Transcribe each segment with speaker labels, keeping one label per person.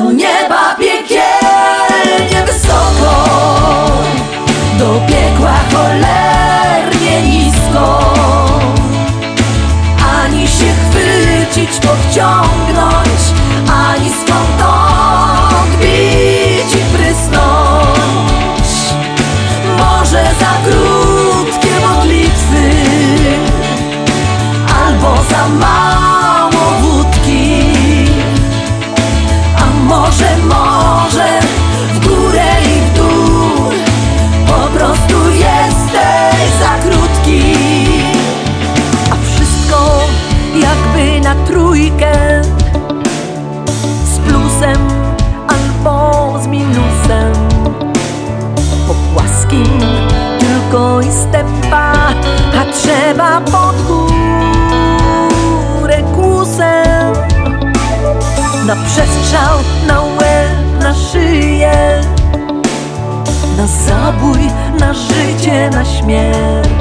Speaker 1: Do nieba piekielnie wysoko, do piekła cholernie nisko. Ani się chwycić, podciągnąć, ani skąd odbić i prysnąć. Może za krótkie modlitwy, albo za mało wódki, a może w górę i w dół po prostu jesteś za krótki. A wszystko jakby na trójkę, z plusem albo z minusem. Po płaskim tylko i stępa, a trzeba pod górę kłusem. Na przestrzał, na łeb, na szyję, na zabój, na życie, na śmierć.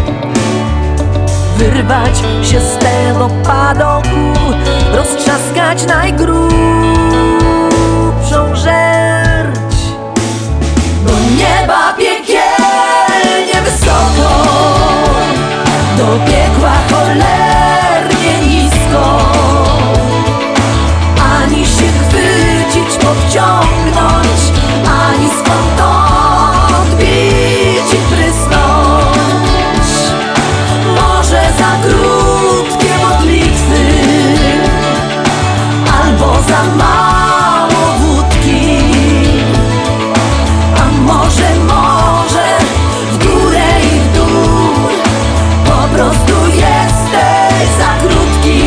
Speaker 1: Wyrwać się z tego padoku, roztrzaskać najgrubszą żerć. Do nieba piekielnie wysoko, do piekła cholernie nisko. Ani się chwycić, podciągnąć, ani skąd odbić i prysnąć. Może za krótkie modlitwy, albo za mało wódki, a może w górę i w dół po prostu jesteś za krótki.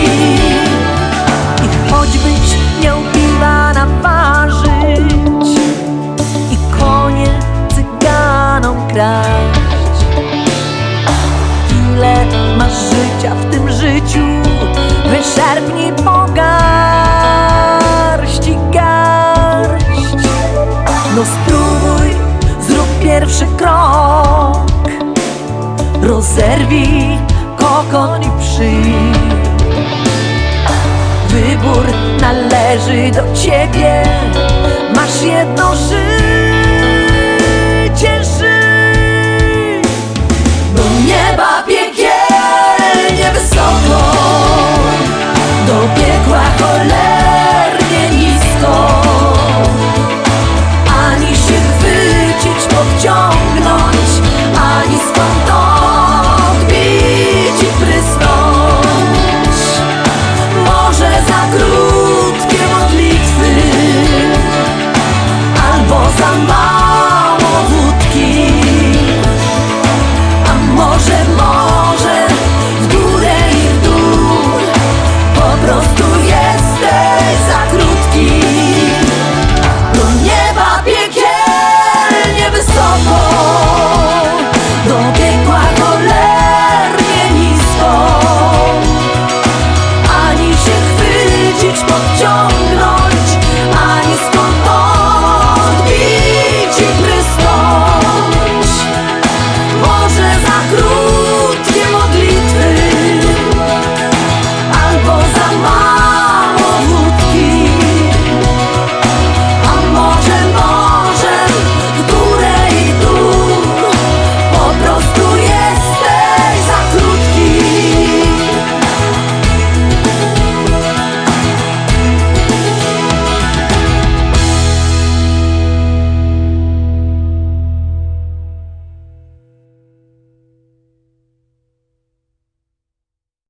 Speaker 1: I choćbyś miał piwa naparzyć i konie cyganom kraść, ile masz życia w tym życiu, wyczerpnij po garści garść. No spróbuj, zrób pierwszy krok, rozerwij kokon i przyjdź. Wybór należy do ciebie, masz jedno życie, żyj. Do nieba piekielnie wysoko, do piekła cholernie